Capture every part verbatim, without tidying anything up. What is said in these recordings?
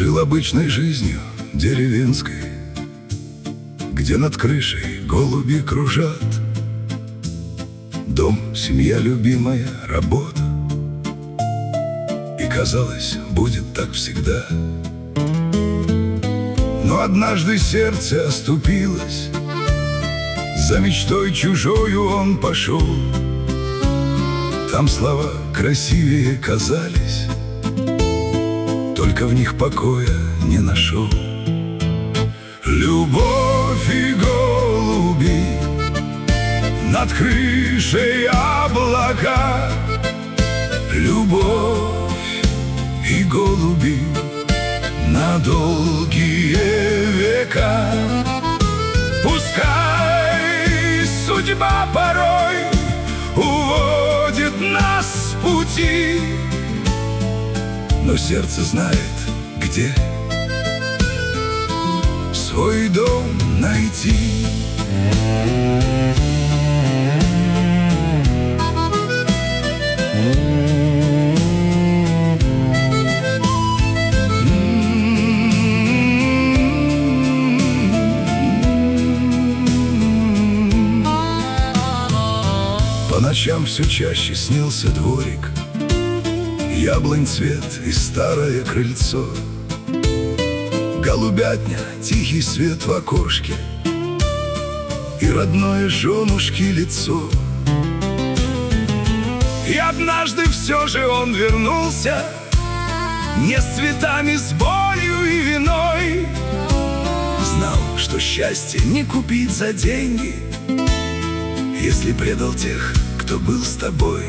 Жил обычной жизнью деревенской, где над крышей голуби кружат. Дом, семья любимая, работа. И казалось, будет так всегда. Но однажды сердце оступилось, за мечтой чужою он пошел. Там слова красивее казались, только в них покоя не нашел. Любовь и голуби, над крышей облака. Любовь и голуби, на долгие века. Пускай судьба порой уводит нас с пути, но сердце знает, где свой дом найти. По ночам все чаще снился дворик, яблонь цвет и старое крыльцо, голубятня, тихий свет в окошке и родное женушки лицо. И однажды все же он вернулся, не с цветами, с болью и виной. Знал, что счастье не купить за деньги, если предал тех, кто был с тобой.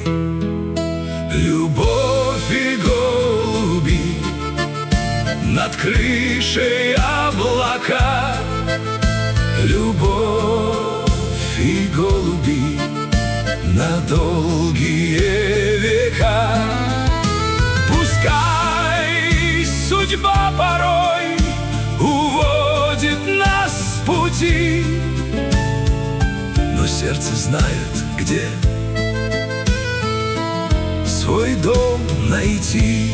Любовь и голуби, над крышей облака. Любовь и голуби, на долгие века. Пускай судьба порой уводит нас с пути, но сердце знает, где свой дом найти.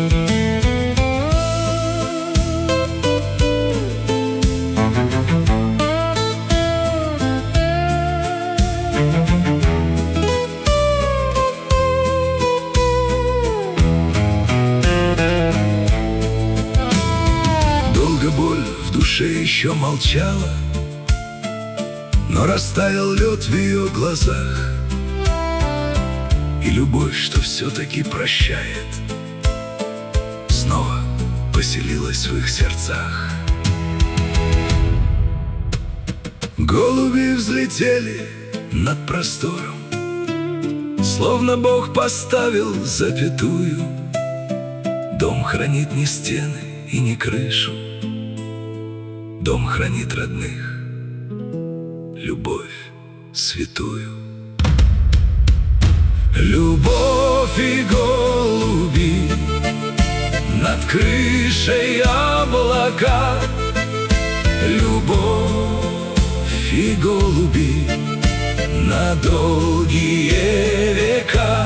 Долго боль в душе еще молчала, но растаял лед в ее глазах. И любовь, что все-таки прощает, снова поселилась в их сердцах. Голуби взлетели над простором, словно Бог поставил запятую. Дом хранит не стены и не крышу, дом хранит родных, любовь святую. Любовь и голуби, над крышей облака. Любовь и голуби, на долгие века.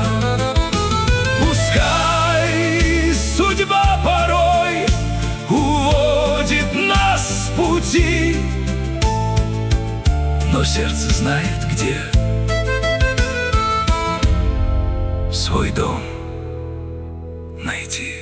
Пускай судьба порой уводит нас с пути, но сердце знает, где свой дом найти.